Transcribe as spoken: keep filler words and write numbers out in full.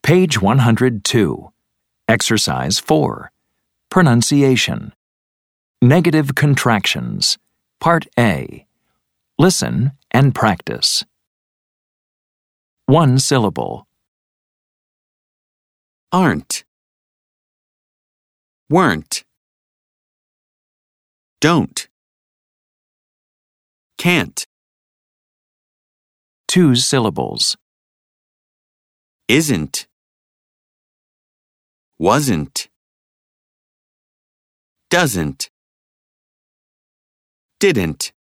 Page one hundred two. Exercise four. Pronunciation. Negative contractions. Part A. Listen and practice. One syllable. Aren't, weren't, don't, can't, Two syllables. isn't, wasn't, doesn't, didn't.